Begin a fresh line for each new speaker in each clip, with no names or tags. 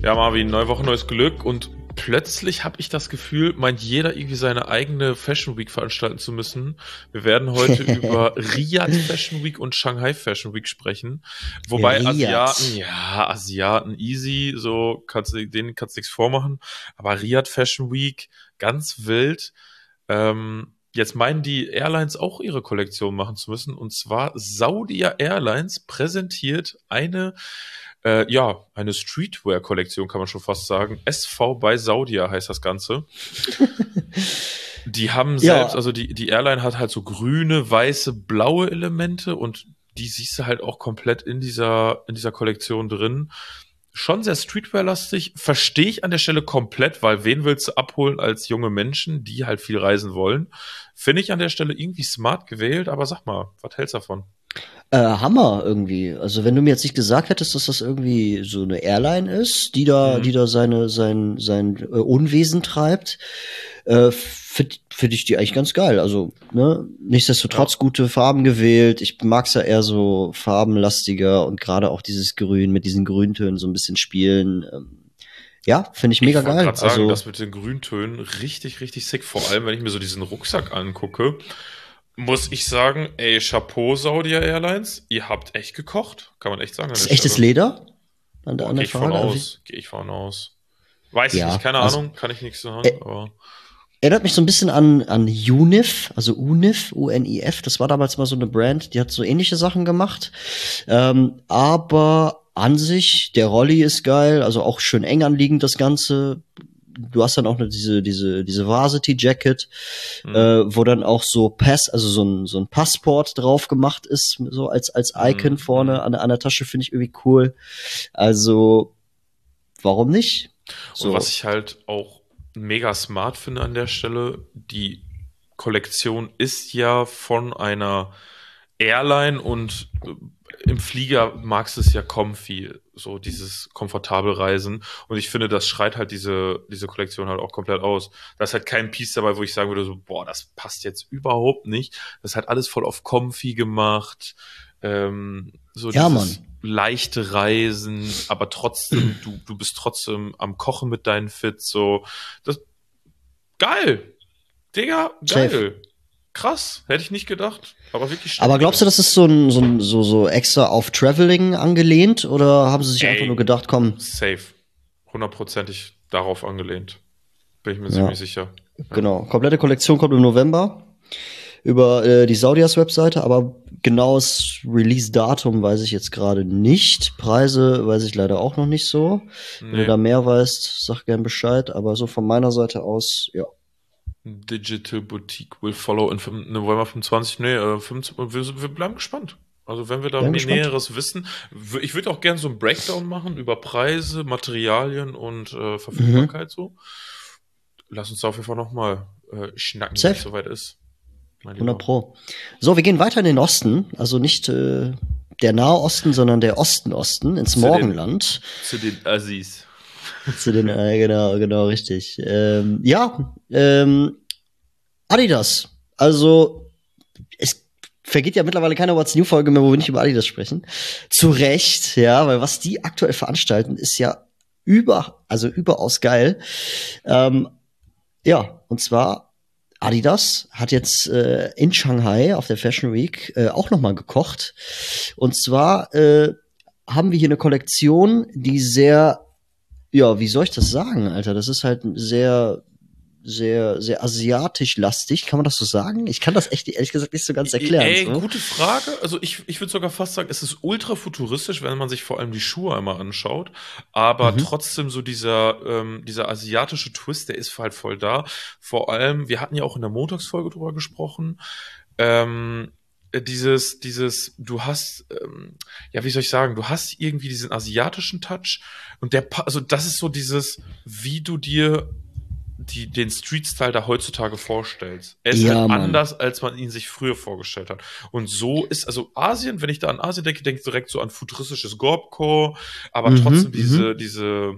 Ja, Marvin, neue Woche, neues Glück und plötzlich habe ich das Gefühl, meint jeder irgendwie seine eigene Fashion Week veranstalten zu müssen. Wir werden heute über Riyadh Fashion Week und Shanghai Fashion Week sprechen. Wobei
Riyadh.
Asiaten easy, denen kannst du nichts vormachen. Aber Riyadh Fashion Week, ganz wild. Jetzt meinen die Airlines auch ihre Kollektion machen zu müssen. Und zwar Saudia Airlines präsentiert eine Streetwear-Kollektion, kann man schon fast sagen. SV bei Saudia heißt das Ganze. Die haben selbst,
Ja,
also die Airline hat halt so grüne, weiße, blaue Elemente und die siehst du halt auch komplett in dieser Kollektion drin. Schon sehr Streetwear-lastig, verstehe ich an der Stelle komplett, weil wen willst du abholen als junge Menschen, die halt viel reisen wollen? Finde ich an der Stelle irgendwie smart gewählt, aber sag mal, was hältst du davon?
Hammer irgendwie. Also wenn du mir jetzt nicht gesagt hättest, dass das irgendwie so eine Airline ist, die da sein Unwesen treibt, find ich die eigentlich ganz geil. Also, ne,
Ja.
nichtsdestotrotz gute Farben gewählt. Ich mag's ja eher so farbenlastiger und gerade auch dieses Grün mit diesen Grüntönen so ein bisschen spielen. Ja, finde ich mega
Ich wollte
geil.
gerade sagen,
Also,
das mit den Grüntönen richtig, richtig sick. Vor allem, wenn ich mir so diesen Rucksack angucke, muss ich sagen, ey, Chapeau Saudi Airlines, ihr habt echt gekocht. Kann man echt sagen an
ist
der
echtes
Stelle.
Leder an der,
Boah,
an
gehe
der
ich von
Frage.
aus. Gehe ich von aus. Weiß ich nicht,
Ja,
keine
also
Ahnung, kann ich nichts sagen,
äh,
aber.
erinnert mich so ein bisschen an Unif, also Unif, UNIF. Das war damals mal so eine Brand, die hat so ähnliche Sachen gemacht. Aber an sich, der Rolli ist geil, also auch schön eng anliegend das Ganze. Du hast dann auch diese Varsity Jacket,
Hm,
wo dann auch so also so ein Passport drauf gemacht ist, so als Icon
hm,
vorne
hm.
an der Tasche, finde ich irgendwie cool. Also, warum nicht?
Und was
So.
ich halt auch mega smart finde an der Stelle, die Kollektion ist ja von einer Airline und im Flieger magst du es ja comfy, so dieses komfortabel Reisen. Und ich finde, das schreit halt diese Kollektion halt auch komplett aus. Da ist halt kein Piece dabei, wo ich sagen würde, so, boah, das passt jetzt überhaupt nicht. Das ist halt alles voll auf comfy gemacht. So
Ja,
dieses
Mann.
leichte Reisen, aber trotzdem, du bist trotzdem am Kochen mit deinen Fits, so. Das, geil. Digga,
Safe.
geil. Krass. Hätte ich nicht gedacht, aber wirklich
Aber
stark.
glaubst du, das ist so extra auf Traveling angelehnt oder haben sie sich einfach nur
Ey,
gedacht, komm,
safe. Hundertprozentig darauf angelehnt. Bin ich mir
ja,
ziemlich sicher. Ja.
genau. Komplette Kollektion kommt im November über die Saudias-Webseite, aber genaues Release-Datum weiß ich jetzt gerade nicht. Preise weiß ich leider auch noch nicht so. Wenn du
Nee.
da mehr weißt, sag gern Bescheid. Aber so von meiner Seite aus, ja.
Digital Boutique will follow in November 25. Nee, 25, wir bleiben gespannt. Also wenn wir da
Bin
mehr
gespannt.
Näheres wissen, ich würde auch gerne so einen Breakdown machen über Preise, Materialien und
Mhm.
Verfügbarkeit so. Lass uns da auf jeden Fall nochmal schnacken, wenn es
Safe.
soweit ist, mein
100
Lieber.
Pro. So, wir gehen weiter in den Osten. Also nicht der Nahe Osten, sondern der Osten, ins
Zu den,
Morgenland.
zu den Assis.
Zu den, genau, richtig. Adidas. Also, es vergeht ja mittlerweile keine What's New Folge mehr, wo wir nicht über Adidas sprechen. Zu Recht, ja, weil was die aktuell veranstalten, ist ja also überaus geil. Ähm, ja, und zwar Adidas hat jetzt in Shanghai auf der Fashion Week auch noch mal gekocht. Und zwar haben wir hier eine Kollektion, die sehr, ja, wie soll ich das sagen, Alter? Das ist halt sehr, sehr asiatisch lastig. Kann man das so sagen? Ich kann das echt, ehrlich gesagt, nicht so ganz erklären.
Ey,
So.
gute Frage. Also ich würde sogar fast sagen, es ist ultra futuristisch, wenn man sich vor allem die Schuhe einmal anschaut. Aber
Mhm.
trotzdem so dieser asiatische Twist, der ist halt voll da. Vor allem, wir hatten ja auch in der Montagsfolge drüber gesprochen. Ähm, du hast, ja, wie soll ich sagen, du hast irgendwie diesen asiatischen Touch und also das ist so wie du dir den Street-Style da heutzutage vorstellst. Er ist halt
Ja, Mann.
anders, als man ihn sich früher vorgestellt hat. Und so ist, also Asien, wenn ich da an Asien denke, denke ich direkt so an futuristisches Gorbcore, aber
Mhm,
trotzdem
mhm.
diese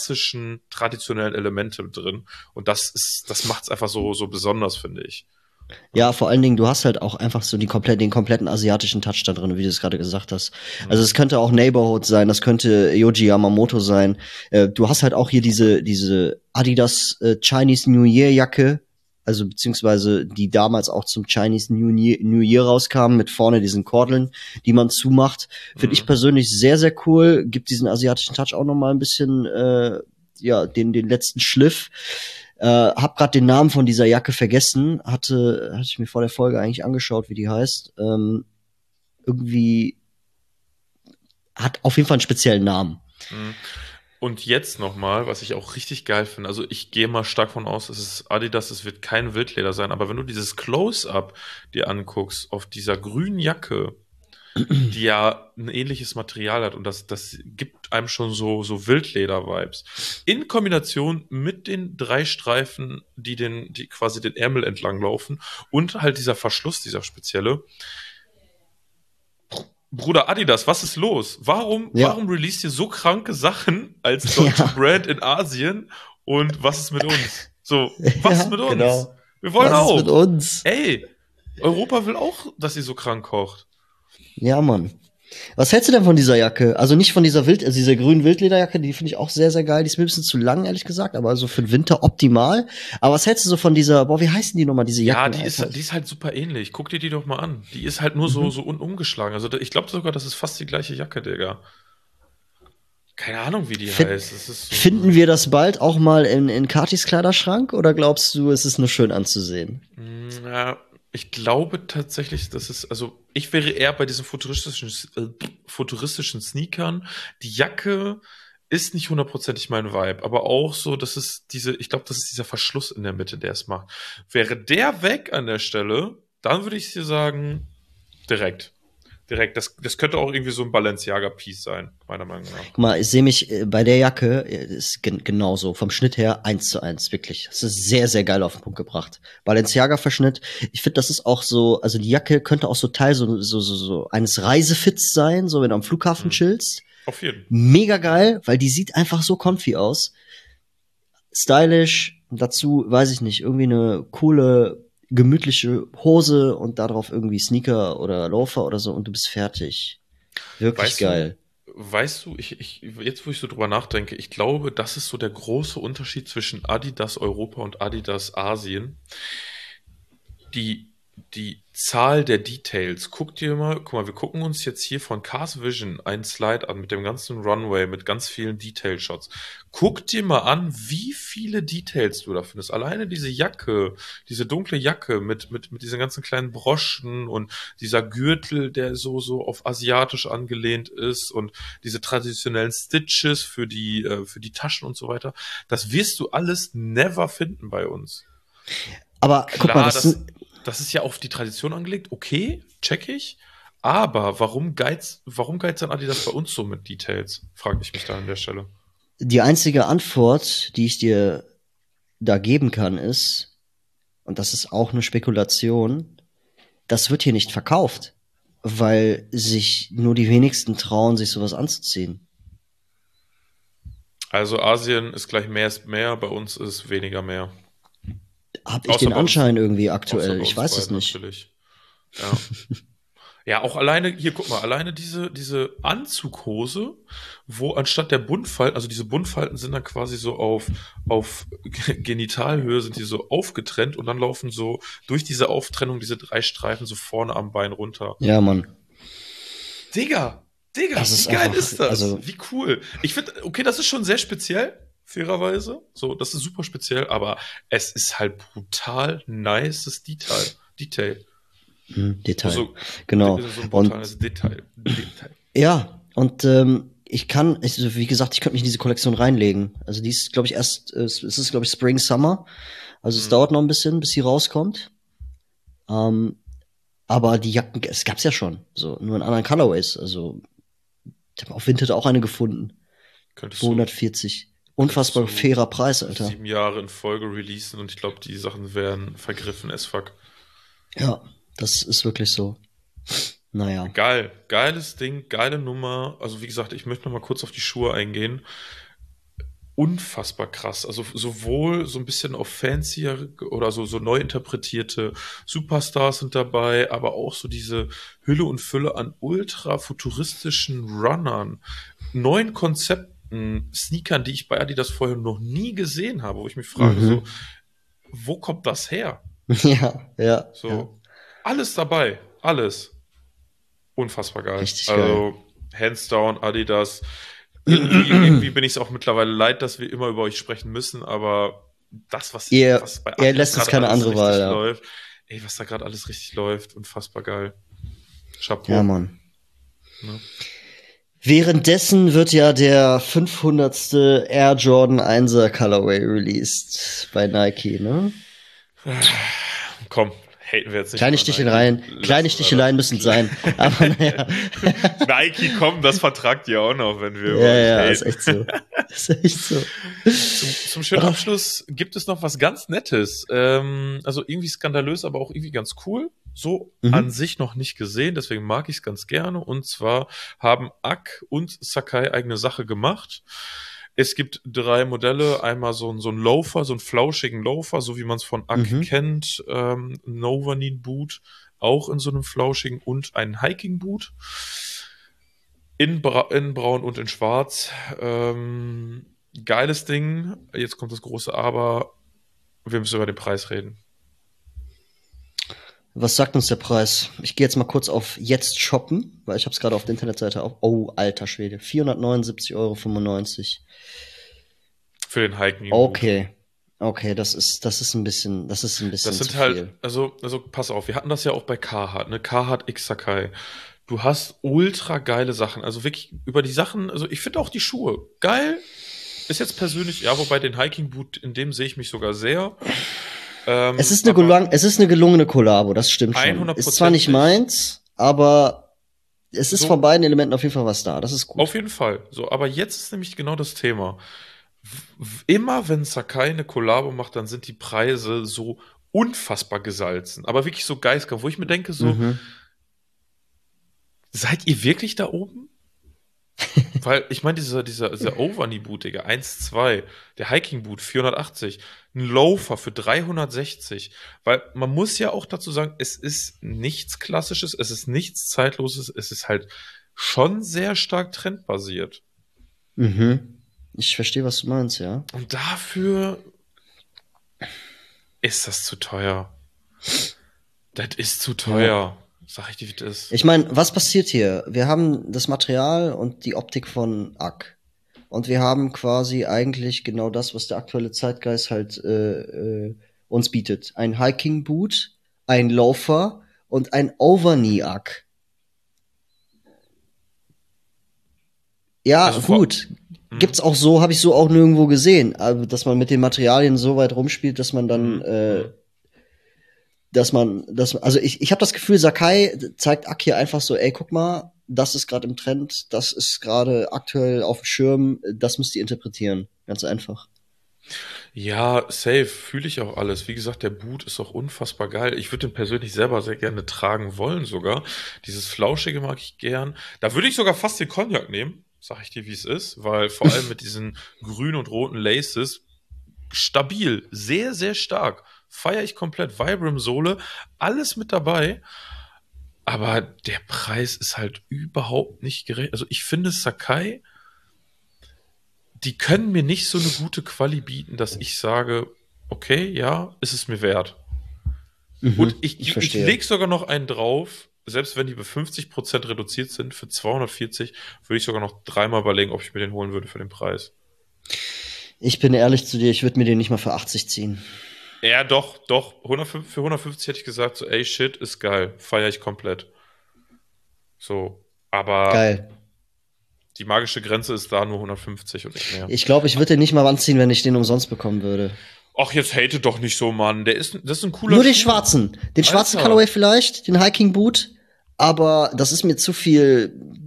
klassischen, traditionellen Elemente drin. Und das macht es einfach so besonders, finde ich.
Ja, vor allen Dingen, du hast halt auch einfach so den kompletten asiatischen Touch da drin, wie du es gerade gesagt hast. Also es könnte auch Neighborhood sein, das könnte Yohji Yamamoto sein. Du hast halt auch hier diese Adidas Chinese New Year Jacke, also beziehungsweise die damals auch zum Chinese New Year rauskamen, mit vorne diesen Kordeln, die man zumacht. Finde ich persönlich sehr, sehr cool. Gibt diesen asiatischen Touch auch noch mal ein bisschen, ja, den letzten Schliff. Hab grad den Namen von dieser Jacke vergessen, hatte ich mir vor der Folge eigentlich angeschaut, wie die heißt. Irgendwie hat auf jeden Fall einen speziellen Namen.
Mhm. Und jetzt nochmal, was ich auch richtig geil finde, also ich gehe mal stark von aus, es ist Adidas, es wird kein Wildleder sein, aber wenn du dieses Close-Up dir anguckst auf dieser grünen Jacke, die ja ein ähnliches Material hat und das gibt einem schon so Wildleder-Vibes. In Kombination mit den 3 Streifen, die quasi den Ärmel entlang laufen und halt dieser Verschluss, dieser spezielle. Bruder Adidas, was ist los?
Ja,
Warum released ihr so kranke Sachen als deutsche
ja,
Brand in Asien und was ist mit uns? So, was ist
ja,
mit uns?
genau.
Wir wollen
Was ist mit
auch.
uns?
Ey, Europa will auch, dass ihr so krank kocht.
Ja, Mann. Was hältst du denn von dieser Jacke? Also nicht von also dieser grünen Wildlederjacke, die finde ich auch sehr, sehr geil. Die ist mir ein bisschen zu lang, ehrlich gesagt, aber also für den Winter optimal. Aber was hältst du so von dieser, boah, wie heißen die nochmal, diese
Ja,
Jacken, Alter?
die ist halt super ähnlich. Guck dir die doch mal an. Die ist halt nur
Mhm.
so umgeschlagen. Also ich glaube sogar, das ist fast die gleiche Jacke, Digga. Keine Ahnung, wie die
Fin
heißt. Es ist
Finden wir das bald auch mal in Katis Kleiderschrank oder glaubst du, es ist nur schön anzusehen?
Ja, ich glaube tatsächlich, also ich wäre eher bei diesen futuristischen Sneakern. Die Jacke ist nicht hundertprozentig mein Vibe, aber auch so, ich glaube, das ist dieser Verschluss in der Mitte, der es macht. Wäre der weg an der Stelle, dann würde ich dir sagen, direkt. Direkt. Das könnte auch irgendwie so ein Balenciaga-Piece sein, meiner Meinung nach.
Guck mal, ich sehe mich bei der Jacke, ist genauso, vom Schnitt her 1:1, wirklich. Das ist sehr, sehr geil auf den Punkt gebracht. Balenciaga-Verschnitt. Ich finde, das ist auch so, also die Jacke könnte auch so Teil so eines Reisefits sein, so wenn du am Flughafen
Mhm.
chillst.
Auf jeden.
Mega geil, weil die sieht einfach so comfy aus. Stylisch, dazu, weiß ich nicht, irgendwie eine coole, gemütliche Hose und darauf irgendwie Sneaker oder Loafer oder so und du bist fertig. Wirklich
Weißt du,
geil.
weißt du, jetzt wo ich so drüber nachdenke, ich glaube, das ist so der große Unterschied zwischen Adidas Europa und Adidas Asien. Die Zahl der Details. Guck mal, wir gucken uns jetzt hier von Cars Vision einen Slide an mit dem ganzen Runway, mit ganz vielen Detail-Shots. Guck dir mal an, wie viele Details du da findest. Alleine diese Jacke, diese dunkle Jacke mit diesen ganzen kleinen Broschen und dieser Gürtel, der so auf asiatisch angelehnt ist und diese traditionellen Stitches für die Taschen und so weiter. Das wirst du alles never finden bei uns.
Aber guck mal,
Klar, das ist ja auf die Tradition angelegt, okay, check ich. Aber warum geizt dann Adidas bei uns so mit Details? Frage ich mich da an der Stelle.
die einzige Antwort, die ich dir da geben kann, ist, und das ist auch eine Spekulation, das wird hier nicht verkauft, weil sich nur die wenigsten trauen, sich sowas anzuziehen.
Also Asien ist gleich mehr ist mehr, bei uns ist weniger mehr.
Hab ich
Außer
den
bei uns,
Anschein irgendwie
außer
aktuell.
bei
Ich
uns
weiß es
beiden
nicht.
natürlich. Ja. Ja, auch alleine, hier guck mal, alleine diese Anzughose, wo anstatt der Buntfalten, also diese Buntfalten sind dann quasi so auf Genitalhöhe, sind die so aufgetrennt und dann laufen so durch diese Auftrennung diese 3 Streifen so vorne am Bein runter.
Ja, Mann.
Digga, Digga,
Das
wie
ist
geil
einfach,
ist das?
also,
Wie cool. Ich finde, okay, das ist schon sehr speziell, fairerweise. So, das ist super speziell, aber es ist halt brutal nices Detail.
Detail.
Also,
Genau.
so ein
Und
brutales Detail.
ja, und wie gesagt, ich könnte mich in diese Kollektion reinlegen. Also die ist, glaube ich, es ist, glaube ich, Spring, Summer. Also es
Mhm.
dauert noch ein bisschen, bis sie rauskommt. Ähm, aber die Jacken, es gab's ja schon. So, nur in anderen Colorways. Also, ich habe auf Vinted auch eine gefunden.
Könntest
Für
du,
140.
könntest
Unfassbar
du
fairer Preis, Alter.
7 Jahre in Folge releasen und ich glaube, die Sachen wären vergriffen as fuck.
Ja, das ist wirklich so. Naja.
Geil, geiles Ding, geile Nummer. Also wie gesagt, ich möchte noch mal kurz auf die Schuhe eingehen. unfassbar krass. Also sowohl so ein bisschen auf fancier oder so neu interpretierte Superstars sind dabei, aber auch so diese Hülle und Fülle an ultra futuristischen Runnern, neuen Konzepten, Sneakern, die ich bei Adidas vorher noch nie gesehen habe, wo ich mich frage, so,
Mhm.
wo kommt das her?
Ja, ja, ja.
So, alles dabei, alles. Unfassbar geil.
Richtig geil.
Also, hands down, Adidas. Irgendwie bin ich es auch mittlerweile leid, dass wir immer über euch sprechen müssen, aber das,
Ihr,
was bei
ihr
Adidas
lässt uns
gerade
keine
alles
andere Wahl,
richtig
ja.
läuft, ey, was da gerade alles richtig läuft, unfassbar geil.
Ja,
Chapeau.
Mann.
Ne?
Währenddessen wird ja der 500. Air Jordan 1er Colorway released bei Nike, ne?
Komm, haten wir jetzt nicht
Kleine
über Nike.
Sticheleien, kleine
Lassen wir
Sticheleien
das.
müssen sein. Aber naja.
Nike, komm, das vertragt ihr auch noch, wenn wir über
Ja,
euch
ja, ist
haten.
echt so. Ist echt so.
Zum schönen Abschluss gibt es noch was ganz Nettes. Also irgendwie skandalös, aber auch irgendwie ganz cool. So an
Mhm.
sich noch nicht gesehen, deswegen mag ich es ganz gerne. Und zwar haben Ak und Sakai eigene Sache gemacht. Es gibt 3 Modelle. Einmal so ein Loafer, so einen flauschigen Loafer, so wie man es von Ak
Mhm.
kennt. Novanin Boot, auch in so einem flauschigen und einen Hiking Boot. In braun und in schwarz. Geiles Ding. Jetzt kommt das große Aber. Wir müssen über den Preis reden.
Was sagt uns der Preis? Ich gehe jetzt mal kurz auf Jetzt shoppen, weil ich habe es gerade auf der Internetseite auf. Oh, alter Schwede. 479,95 €.
Für den Hiking Boot.
Okay. Okay, das ist ein bisschen,
Das
zu
sind halt,
viel.
also pass auf, wir hatten das ja auch bei Carhartt, ne? Carhartt X Sakai. Du hast ultra geile Sachen. Also wirklich über die Sachen, also ich finde auch die Schuhe geil. Ist jetzt persönlich, ja, wobei den Hiking Boot, in dem sehe ich mich sogar sehr. Aber
Es ist eine gelungene Kollabo, das stimmt schon. Ist zwar nicht
100%ig
meins, aber es ist von
so.
beiden Elementen auf jeden Fall was da. Das ist
Auf
gut.
jeden Fall. So, aber jetzt ist nämlich genau das Thema. Immer wenn Sakai eine Kollabo macht, dann sind die Preise so unfassbar gesalzen. Aber wirklich so geistig, wo ich mir denke, so,
Mhm.
seid ihr wirklich da oben? Weil, ich meine, dieser Overknee-Boot, Digga, 1,2, der Hiking-Boot 480, ein Loafer für 360. Weil man muss ja auch dazu sagen, es ist nichts Klassisches, es ist nichts Zeitloses, es ist halt schon sehr stark trendbasiert.
Mhm. Ich verstehe, was du meinst, ja.
Und dafür ist das zu teuer. Das ist zu
Ja.
teuer. Sag ich dir, wie das ist.
Ich meine, was passiert hier? Wir haben das Material und die Optik von Ack. Und wir haben quasi eigentlich genau das, was der aktuelle Zeitgeist halt uns bietet. Ein Hiking Boot, ein Loafer und ein Overknee Ack. Ja,
Also
gut.
hm,
Gibt's auch so, habe ich so auch nirgendwo gesehen, also, dass man mit den Materialien so weit rumspielt,
hm, hm.
also ich habe das Gefühl, Sakai zeigt Ak hier einfach so, ey, guck mal, das ist gerade im Trend, das ist gerade aktuell auf dem Schirm, das müsst ihr interpretieren. Ganz einfach.
Ja, safe, fühle ich auch alles. Wie gesagt, der Boot ist auch unfassbar geil. Ich würde den persönlich selber sehr gerne tragen wollen sogar. Dieses Flauschige mag ich gern. Da würde ich sogar fast den Cognac nehmen, sag ich dir, wie es ist, weil vor allem mit diesen grünen und roten Laces stabil, sehr, sehr stark. Feiere ich komplett. Vibram-Sohle, alles mit dabei. Aber der Preis ist halt überhaupt nicht gerecht. Also ich finde Sakai, die können mir nicht so eine gute Quali bieten, dass ich sage, okay, ja, ist es mir wert. Und
Mhm, ich
ich
verstehe.
lege sogar noch einen drauf, selbst wenn die bei 50% reduziert sind, für 240, würde ich sogar noch dreimal überlegen, ob ich mir den holen würde für den Preis.
Ich bin ehrlich zu dir, ich würde mir den nicht mal für 80 ziehen.
Ja, doch, 105, für 150 hätte ich gesagt, so, ey, shit, ist geil, feiere ich komplett. So, aber
Geil.
die magische Grenze ist da nur 150 und nicht mehr.
Ich glaube, ich würde den nicht mal anziehen, wenn ich den umsonst bekommen würde.
Ach, jetzt hate doch nicht so, Mann. Das ist ein cooler
Nur den
Schuh.
schwarzen. Den schwarzen
Alter.
Colorway vielleicht, den Hiking Boot. Aber das ist mir zu viel.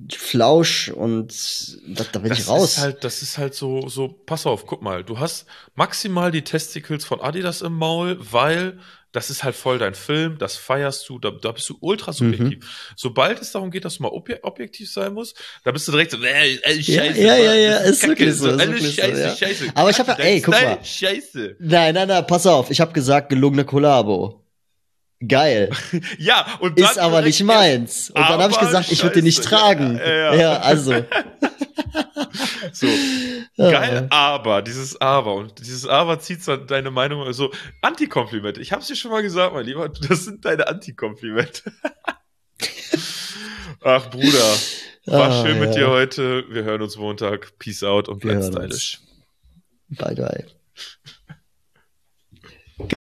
Flausch und da bin ich raus.
Das ist halt so, pass auf, guck mal, du hast maximal die Testicles von Adidas im Maul, weil das ist halt voll dein Film, das feierst du, da bist du ultra subjektiv. Sobald es darum geht, dass du mal objektiv sein musst, da bist du direkt so, scheiße.
Ja,
das
ist wirklich so. Ist
alles
wirklich
scheiße,
so, ja.
scheiße.
Aber ich habe ja, ey, guck mal.
Scheiße.
Nein, pass auf. Ich habe gesagt, gelungene Kollabo. Geil.
Ja, und dann
ist aber nicht meins. Und dann habe ich gesagt, ich würde den nicht tragen. Ja, also.
So, geil, aber, dieses Aber. Und dieses Aber zieht dann deine Meinung, so, Antikomplimente. Ich hab's dir schon mal gesagt, mein Lieber, das sind deine Antikomplimente. Ach, Bruder, war schön mit dir heute. Wir hören uns Montag. Peace out und bleib stylisch.
Bye.